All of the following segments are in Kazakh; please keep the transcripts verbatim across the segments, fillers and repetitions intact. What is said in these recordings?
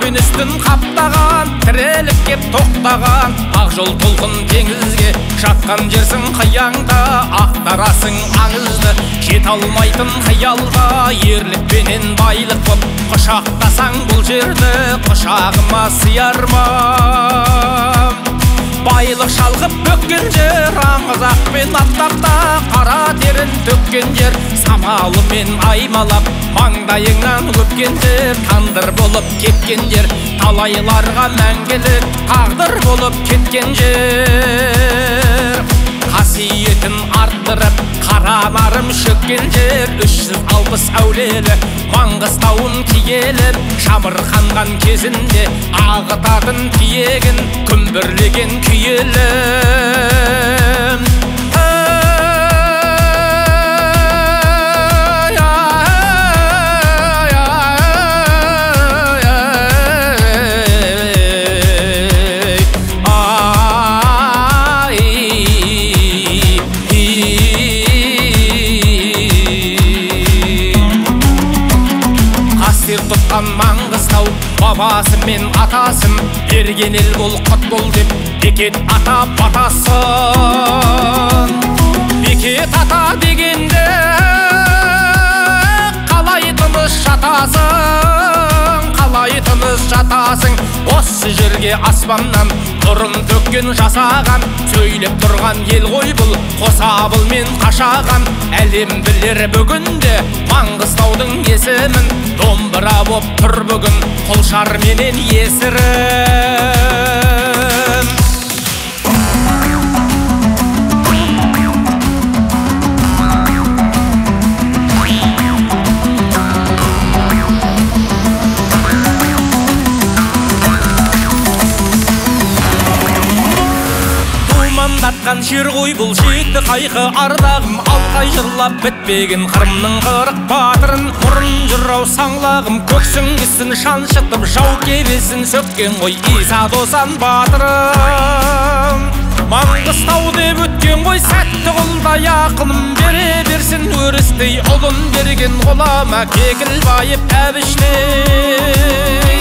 үстін қаптаған, тіреліп кеп тоқтаған, ақ жол толқын теңізге жатқан жерсің қиянда, ақтарасың аңызды жете алмайтын қиялға, ерлікпенен байлық боп құшақтасаң бұл жерді, құшағыма сияр ма? Байлық шалқып бөккен жер, аңызақпен аттақта қара терін төккен жер, самалымен аймалап маңдайыңнан өпкен жер, тандыр болып кеткен жер, талайларға мәңгілік тағдыр болып кеткен жер. Қасиетін арттырып қара нарым шөккен жер, үш жүз алпыс әулелі Маңғыстауын киелі, шамырқанған кезінде ағытатын тиегін күмбірлеген күйелі. Тұтқан Маңғыстау бабасы мен атасын, берген ел бол құт бол деп бекет ата батасын. Бекет ата дегенде қалай тыныш жатасың, қалай тыныш жатасың. Осы жерге аспаннан нұрын төккен жасаған, сөйлеп тұрған ел ғой бұл қосабыл мен қашаған. Әлем білер бүгінде Маңғыстаудың есімін, домбыра боп тұр бүгін құлшар менен есірім. Думандатқан жер ғой бұл, шекті қайқы ардағым, алқай жырлап бітпеген қырымның қырық батырын. Мұрын жырау саңлағым, көксіңгісін шаншытып жау кебесін сөккен ғой Иса Досан батырым. Маңғыстау деп өткен ғой сәтті құлдай ақылым, бере берсін өрістей ұлын берген ғұлама Кекілбайып әбіштей.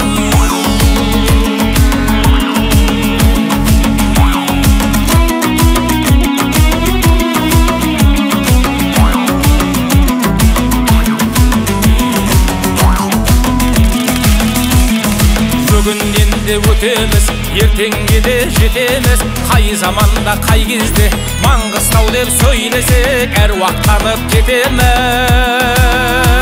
Бүгіннен де өтеміз, ертеңге де жетеміз, қай заманда қай кезде Маңғыстау деп сөйлесек әруақтанып кетеміз.